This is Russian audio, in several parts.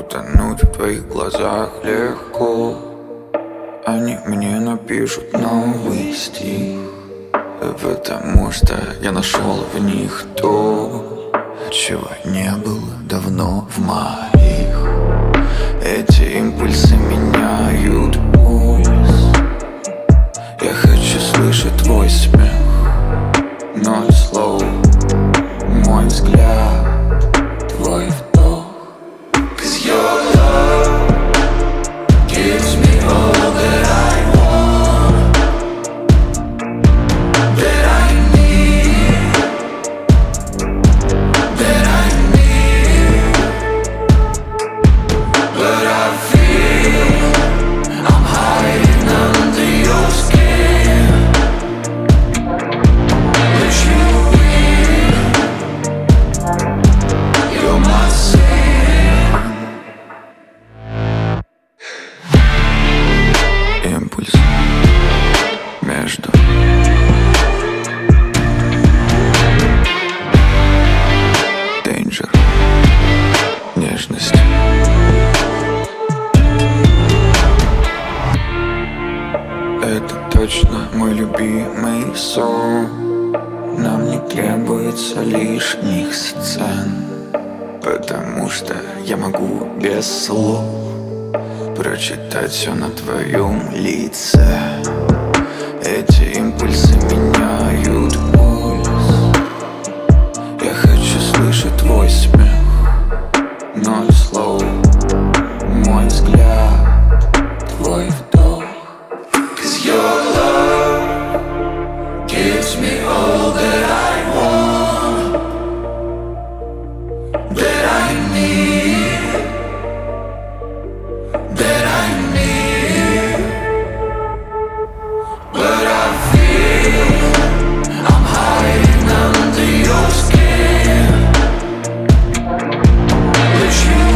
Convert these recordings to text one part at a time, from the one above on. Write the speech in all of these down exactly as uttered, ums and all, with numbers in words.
Утонуть в твоих глазах легко. Они мне напишут новый стих, потому что я нашел в них то, чего не было давно в моих. Эти импульсы меняют пульс. Я хочу слышать твой смех, ноль слов, мой взгляд, твой вдох. Cause your love gives me all that I want, that I need, that I need. But I feel I'm hiding under your skin. Let you in, you're my sin. Импульс между Danger, нежность. Это точно мой любимый сон. Нам не требуется лишних сцен, потому что я могу без слов прочитать все на твоем лице. Эти импульсы меняют пульс. Я хочу слышать твой смех, ноль слов, мой взгляд, твой вдох. Cause your love gives me all that I want, that I need, that I need. But I feel I'm hiding under your skin. Let you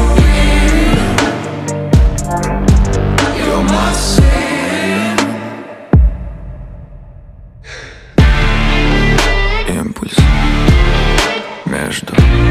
in, you're my sin. Импульс между